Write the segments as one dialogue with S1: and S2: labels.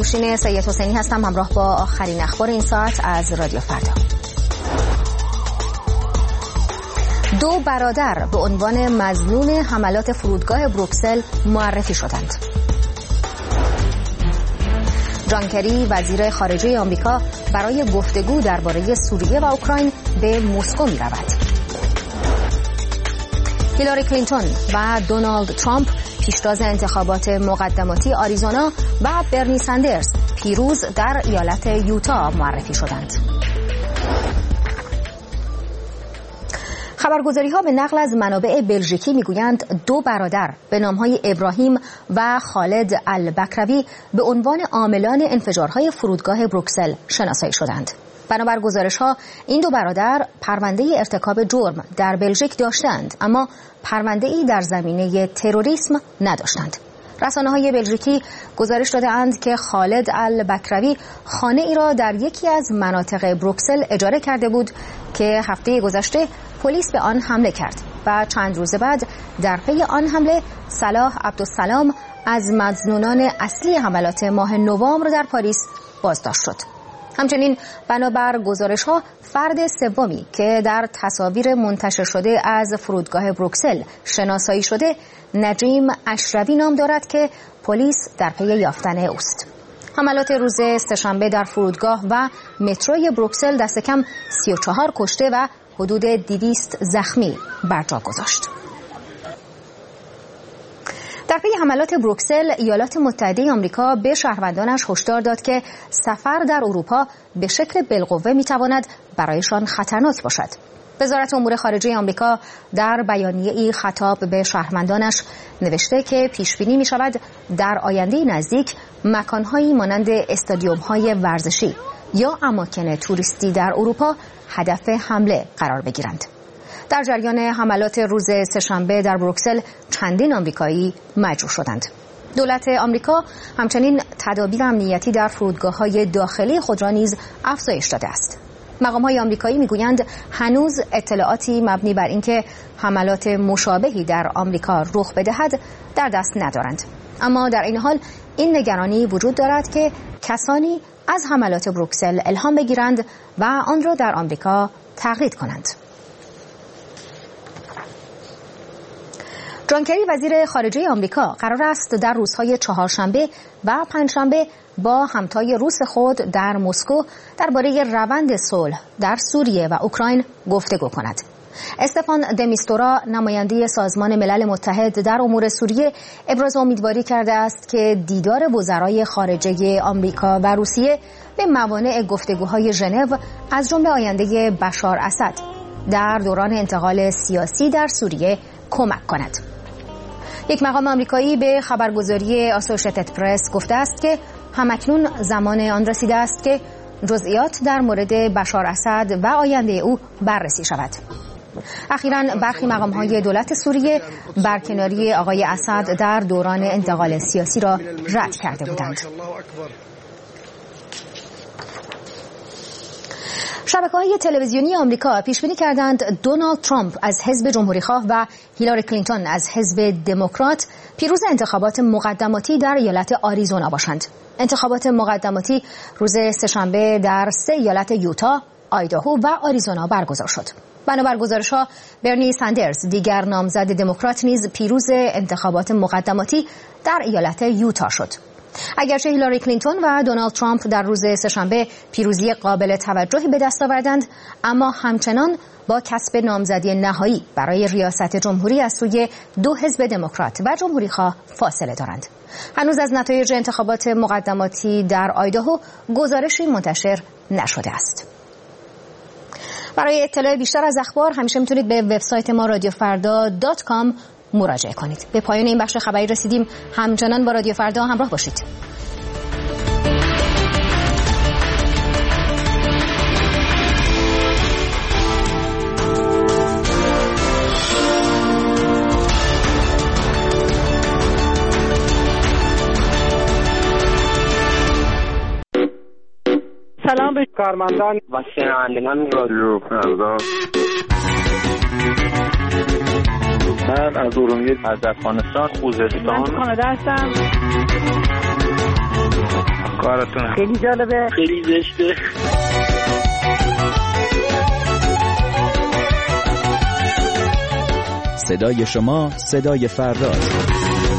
S1: نوشین سید حسینی هستم، همراه با آخرین اخبار این ساعت از رادیو فردا. 2 برادر به عنوان مظنون حملات فرودگاه بروکسل معرفی شدند. جان کری وزیر خارجه آمریکا برای گفتگو درباره سوریه و اوکراین به مسکو می رود. هیلاری کلینتون و دونالد ترامپ پیشتاز انتخابات مقدماتی آریزونا و برنی سندرز پیروز در ایالت یوتا معرفی شدند. خبرگزاری‌ها به نقل از منابع بلژیکی میگویند 2 برادر به نام‌های ابراهیم و خالد البکروی به عنوان عاملان انفجارهای فرودگاه بروکسل شناسایی شدند. بنابر گزارش‌ها این 2 برادر پرونده ارتکاب جرم در بلژیک داشتند، اما پرونده‌ای در زمینه تروریسم نداشتند. رسانه‌های بلژیکی گزارش داده‌اند که خالد البکروی خانه ای را در یکی از مناطق بروکسل اجاره کرده بود که هفته گذشته پلیس به آن حمله کرد و چند روز بعد در پی آن حمله صلاح عبدالسلام از مظنونان اصلی حملات ماه نوامبر در پاریس بازداشت شد. همچنین بنابر گزارش‌ها فرد سومی که در تصاویر منتشر شده از فرودگاه بروکسل شناسایی شده نجیم اشرفی نام دارد که پلیس در پی یافتن اوست. حملات روز سه‌شنبه در فرودگاه و متروی بروکسل دست کم 34 کشته و حدود 200 زخمی بر جا گذاشت. در پی حملات بروکسل، ایالات متحده آمریکا به شهروندانش هشدار داد که سفر در اروپا به شکل بالقوه میتواند برایشان خطرناک باشد. وزارت امور خارجه آمریکا در بیانیه‌ای خطاب به شهروندانش نوشته که پیشبینی می‌شود در آینده نزدیک مکان‌هایی مانند استادیوم‌های ورزشی یا اماکن توریستی در اروپا هدف حمله قرار بگیرند. در جریان حملات روز سه‌شنبه در بروکسل چندین آمریکایی مجروح شدند. دولت آمریکا همچنین تدابیر امنیتی در فرودگاه‌های داخلی خود را نیز افزایش داده است. مقام‌های آمریکایی می‌گویند هنوز اطلاعاتی مبنی بر اینکه حملات مشابهی در آمریکا رخ بدهد در دست ندارند. اما در این حال این نگرانی وجود دارد که کسانی از حملات بروکسل الهام بگیرند و آن را در آمریکا تقلید کنند. جان کری وزیر خارجه آمریکا قرار است در روزهای چهارشنبه و پنجشنبه با همتای روس خود در مسکو درباره روند صلح در سوریه و اوکراین گفتگو کند. استفان دمیستورا نماینده سازمان ملل متحد در امور سوریه ابراز امیدواری کرده است که دیدار وزرای خارجه آمریکا و روسیه به موانع گفتگوهای ژنو از جمله آینده بشار اسد در دوران انتقال سیاسی در سوریه کمک کند. یک مقام آمریکایی به خبرگزاری آسوشیتد پرس گفته است که همکنون زمان آن رسیده است که جزئیات در مورد بشار اسد و آینده او بررسی شود. اخیراً برخی مقام‌های دولت سوریه برکناری آقای اسد در دوران انتقال سیاسی را رد کرده بودند. شبکه‌های تلویزیونی آمریکا پیش‌بینی کردند دونالد ترامپ از حزب جمهوری‌خواه و هیلاری کلینتون از حزب دموکرات پیروز انتخابات مقدماتی در ایالت آریزونا باشند. انتخابات مقدماتی روز سه‌شنبه در 3 ایالت یوتا، آیداهو و آریزونا برگزار شد. بنابر گزارش‌ها برنی سندرز دیگر نامزد دموکرات نیز پیروز انتخابات مقدماتی در ایالت یوتا شد. اگرچه هیلاری کلینتون و دونالد ترامپ در روز سه‌شنبه پیروزی قابل توجهی به دست آوردند، اما همچنان با کسب نامزدی نهایی برای ریاست جمهوری از سوی 2 حزب دموکرات و جمهوری‌خواه فاصله دارند. هنوز از نتایج انتخابات مقدماتی در آیداهو گزارشی منتشر نشده است. برای اطلاع بیشتر از اخبار همیشه میتونید به وبسایت ما radiofrda.com مراجعه کنید. به پایان این بخش خبری رسیدیم. همچنان با رادیو فردا همراه باشید.
S2: سلام به کارمندان و شنوندگان رادیو فردا. من از ارومیه، از افغانستان، خوزستان،
S3: من کانادا هستم.
S2: کارتون
S3: خیلی جالبه،
S2: خیلی زشته.
S4: صدای شما صدای فرداست.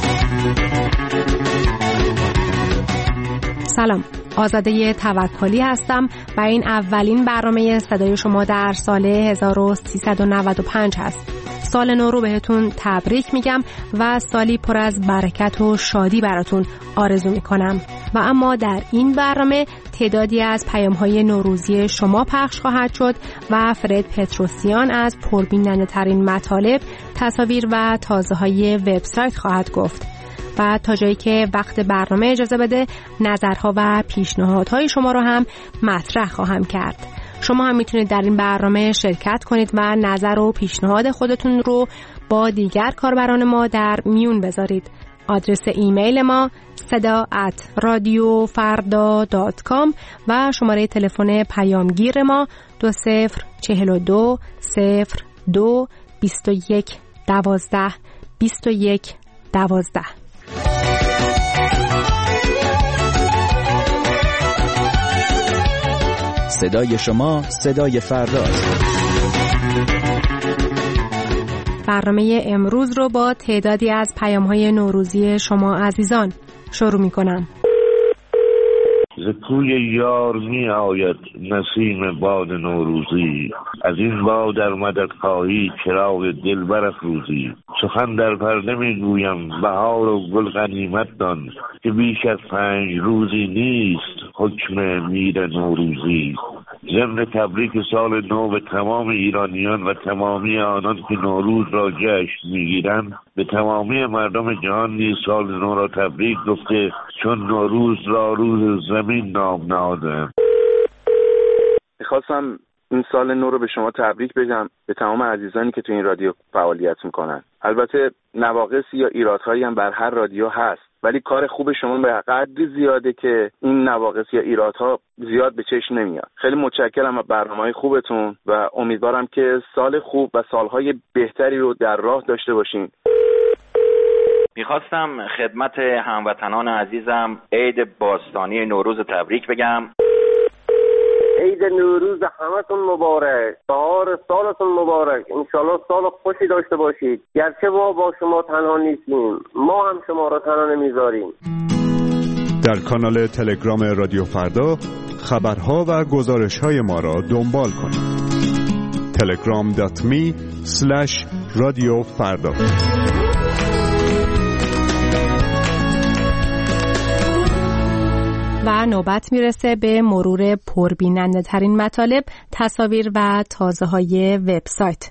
S5: سلام، آزاده توکلی هستم و این اولین برنامه صدای شما در سال 1395 هست. سال نو رو بهتون تبریک میگم و سالی پر از برکت و شادی براتون آرزو میکنم. و اما در این برنامه تعدادی از پیام‌های نوروزی شما پخش خواهد شد و فرد پتروسیان از پربیننده ترین مطالب، تصاویر و تازه‌های وبسایت خواهد گفت. و تا جایی که وقت برنامه اجازه بده نظرها و پیشنهادهای شما رو هم مطرح خواهم کرد. شما هم میتونید در این برنامه شرکت کنید و نظر و پیشنهاد خودتون رو با دیگر کاربران ما در میون بذارید. آدرس ایمیل ما sada@radiofarda.com و شماره تلفن پیامگیر ما 2042 02 21 12 21 12.
S4: صدای شما صدای فرداست.
S5: برنامه امروز رو با تعدادی از پیام‌های نوروزی شما عزیزان شروع می‌کنم.
S6: ز کوی یار می آید نسیم باد نوروزی، از این باد در مدد خواهی چراغ دل برافروزی. سخن در پرده می گویم بهار و گل غنیمت دان، که بیش از 5 روزی نیست حکم میر نوروزی. ضمن تبریک سال نو به تمام ایرانیان و تمامی آنان که نوروز را جشن میگیرند، به تمامی مردم جهان نیز سال نو را تبریک گفته، چون نوروز را روز زمین نام نهادند.
S7: میخواستم این سال نو رو به شما تبریک بگم، به تمام عزیزانی که تو این رادیو فعالیت میکنن. البته نواقصی یا ایرادهایی هم بر هر رادیو هست، ولی کار خوب شما به قدری زیاده که این نواقص یا ایرادها زیاد به چشم نمیاد. خیلی متشکرم از برنامه‌های خوبتون و امیدوارم که سال خوب و سالهای بهتری رو در راه داشته باشین.
S8: میخواستم خدمت هموطنان عزیزم عید باستانی نوروز تبریک بگم.
S3: عید نوروز همتون مبارک، بهار سالتون مبارک، انشالله سال خوشی داشته باشید. گرچه ما با شما تنها نیستیم، ما هم شما را تنها نمیذاریم.
S9: در کانال تلگرام رادیو فردا خبرها و گزارش‌های ما را دنبال کنید. telegram.me/radiofarda.
S5: و نوبت میرسه به مرور پربیننده ترین مطالب، تصاویر و تازه‌های وبسایت.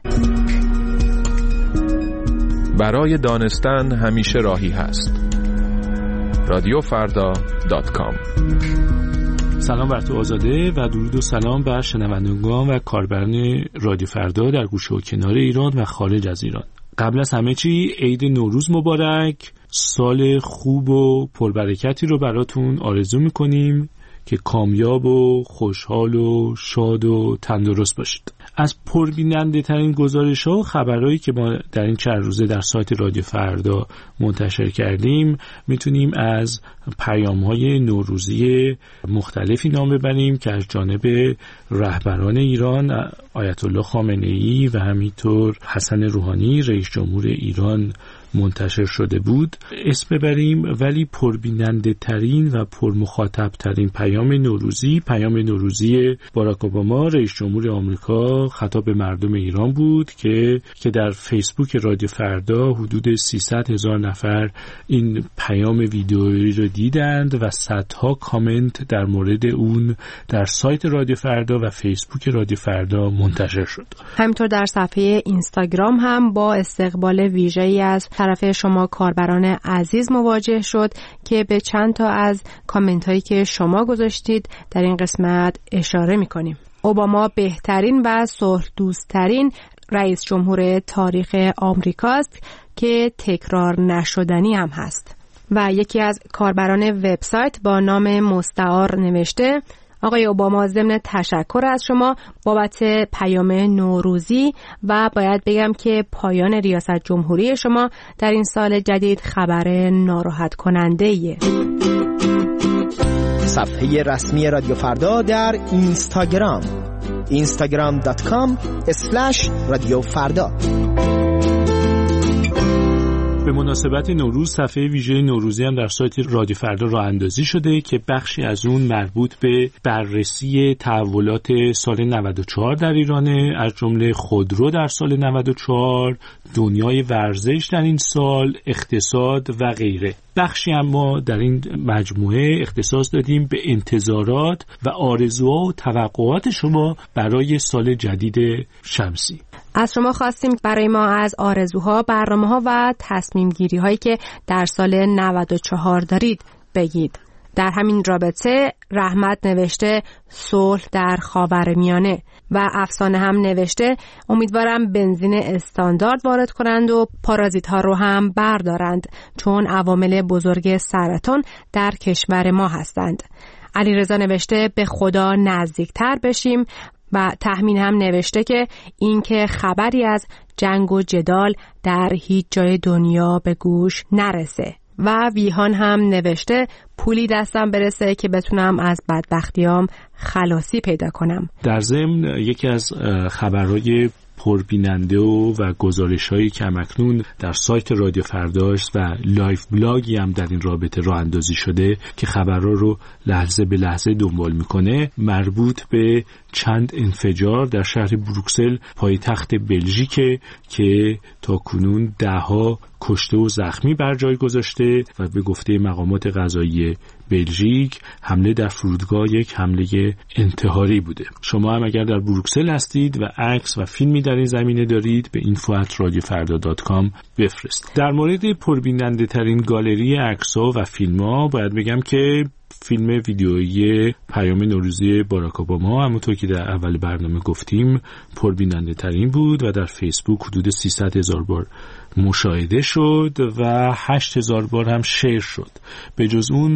S10: برای دانستن همیشه راهی هست. radiofarda.com.
S11: سلام بر تو آزاده و درود و سلام بر شنوندگان و کاربران رادیو فردا در گوشه و کنار ایران و خارج از ایران. قبل از همه چی عید نوروز مبارک. سال خوب و پربرکتی رو براتون آرزو میکنیم که کامیاب و خوشحال و شاد و تندرست باشید. از پربیننده ترین گزارش ها و خبرهایی که ما در این چند روزه در سایت رادیو فردا منتشر کردیم میتونیم از پیام های نوروزی مختلفی نام ببریم که از جانب رهبران ایران آیت الله خامنه ای و همینطور حسن روحانی رئیس جمهور ایران منتشر شده بود اسم ببریم. ولی پربیننده ترین و پرمخاطب ترین پیام نوروزی باراک اوباما رئیس جمهور آمریکا خطاب به مردم ایران بود که در فیسبوک رادیو فردا حدود 300,000 نفر این پیام ویدئویی رو دیدند و صدها کامنت در مورد اون در سایت رادیو فردا و فیسبوک رادیو فردا منتشر شد.
S5: همینطور در صفحه اینستاگرام هم با استقبال ویژه‌ای از طرف شما کاربران عزیز مواجه شد که به چند تا از کامنت هایی که شما گذاشتید در این قسمت اشاره می‌کنیم. اوباما بهترین و صلح دوست‌ترین رئیس جمهور تاریخ آمریکاست که تکرار نشدنی هم هست. و یکی از کاربران وبسایت با نام مستعار نوشته: آقای اوباما، ضمن تشکر از شما بابت پیام نوروزی و باید بگم که پایان ریاست جمهوری شما در این سال جدید خبر ناراحت کننده ایه.
S12: صفحه رسمی رادیو فردا در اینستاگرام instagram.com/رادیوفردا.
S11: به مناسبت نوروز صفحه ویژه نوروزی هم در سایت رادیو فردا راه اندازی شده که بخشی از اون مربوط به بررسی تحولات سال 94 در ایرانه، از جمله خودرو در سال 94، دنیای ورزش در این سال، اقتصاد و غیره. بخشی اما در این مجموعه اختصاص دادیم به انتظارات و آرزوها و توقعات شما برای سال جدید شمسی.
S5: از شما خواستیم برای ما از آرزوها، برنامه‌ها و تصمیم گیری هایی که در سال 94 دارید بگید. در همین رابطه رحمت نوشته صلح در خاورمیانه و افسانه هم نوشته امیدوارم بنزین استاندارد وارد کنند و پارازیت ها رو هم بردارند چون عوامل بزرگ سرطان در کشور ما هستند. علیرضا نوشته به خدا نزدیکتر بشیم و تحمین هم نوشته که این که خبری از جنگ و جدال در هیچ جای دنیا به گوش نرسه. و ویهان هم نوشته پولی دستم برسه که بتونم از بدبختیام خلاصی پیدا کنم.
S11: در ضمن یکی از خبرهای پربیننده و گزارش‌هایی که همکنون در سایت رادیو فرداست و لایو بلاگی هم در این رابطه راه اندازی شده که خبرها رو لحظه به لحظه دنبال میکنه، مربوط به چند انفجار در شهر بروکسل پایتخت بلژیک که تا کنون 10 کشته و زخمی بر جای گذاشته و به گفته مقامات قضایی بلژیک حمله در فرودگاه یک حمله انتحاری بوده. شما هم اگر در بروکسل هستید و عکس و فیلمی در این زمینه دارید به info@radiofarda.com بفرستید. در مورد پربیننده ترین گالری عکس‌ها و فیلم‌ها باید بگم که فیلم ویدیویی پیام نوروزی باراک اوباما همونطور که در اول برنامه گفتیم پربیننده ترین بود و در فیسبوک حدود 300,000 بار مشاهده شد و 8,000 بار هم شیر شد. به جز اون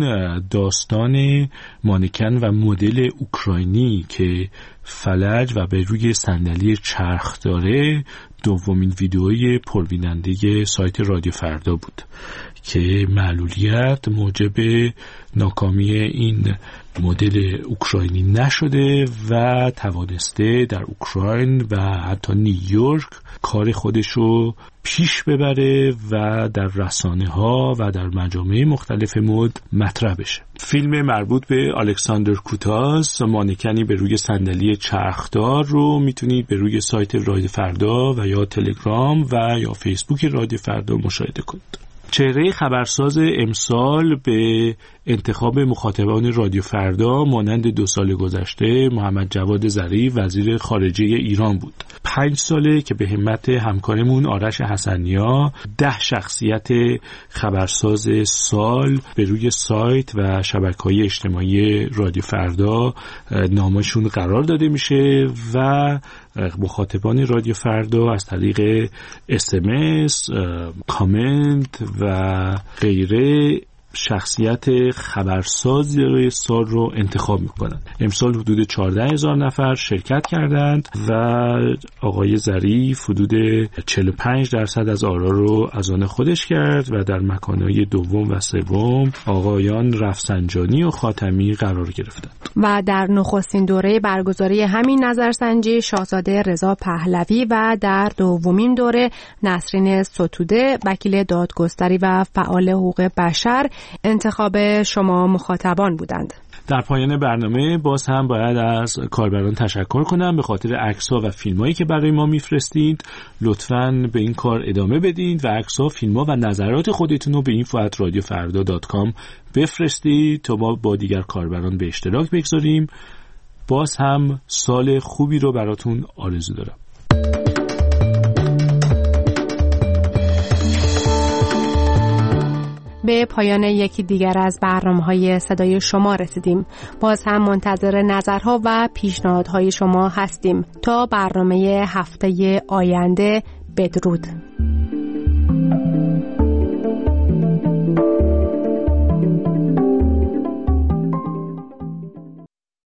S11: داستان مانکن و مدل اوکراینی که فلج و به روی صندلی چرخ داره دومین ویدئوی پربیننده سایت رادیو فردا بود که معلولیت موجب ناکامی این مدل اوکراینی نشده و توانسته در اوکراین و حتی نیویورک کار خودشو پیش ببره و در رسانه‌ها و در مجامع مختلف مد مطرح بشه. فیلم مربوط به الکساندر کوتاس مانکنی به روی صندلی چرخدار رو میتونید به روی سایت رادیو فردا و یا تلگرام و یا فیسبوک رادیو فردا مشاهده کنید. چهره خبرساز امسال به انتخاب مخاطبان رادیو فردا مانند 2 سال گذشته محمد جواد ظریف وزیر خارجه ایران بود. 5 ساله که به همت همکارمون آرش حسنیا 10 شخصیت خبرساز سال به روی سایت و شبکه‌های اجتماعی رادیو فردا نامشون قرار داده میشه و مخاطبان رادیو فردا از طریق SMS، کامنت و غیره شخصیت خبرساز سال رو انتخاب میکنن. امسال حدود 14,000 نفر شرکت کردند و آقای ظریف حدود 45% از آرا رو از آن خودش کرد و در مکانهای دوم و سوم آقایان رفسنجانی و خاتمی قرار گرفتند.
S5: و در نخستین دوره برگزاری همین نظرسنجی شاهزاده رضا پهلوی و در دومین دوره نسرین ستوده وکیل دادگستری و فعال حقوق بشر انتخاب شما مخاطبان بودند.
S11: در پایان برنامه باز هم باید از کاربران تشکر کنم به خاطر عکس‌ها و فیلم‌هایی که برای ما میفرستید. لطفاً به این کار ادامه بدید و عکس‌ها، فیلم‌ها و نظرات خودتون رو به info@radiofarda.com بفرستید تا ما با دیگر کاربران به اشتراک بگذاریم. باز هم سال خوبی رو براتون آرزو دارم.
S5: به پایان یکی دیگر از برنامه‌های صدای شما رسیدیم. باز هم منتظر نظرها و پیشنهادهای شما هستیم. تا برنامه هفته آینده، بدرود.